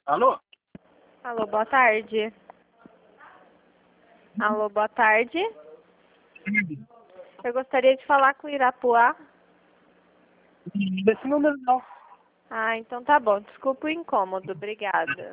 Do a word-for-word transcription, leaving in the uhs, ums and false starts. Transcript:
Alô? Alô, boa tarde. Alô, boa tarde. Eu gostaria de falar com o Irapuá. Desse número não. Ah, então tá bom. Desculpa o incômodo. Obrigada.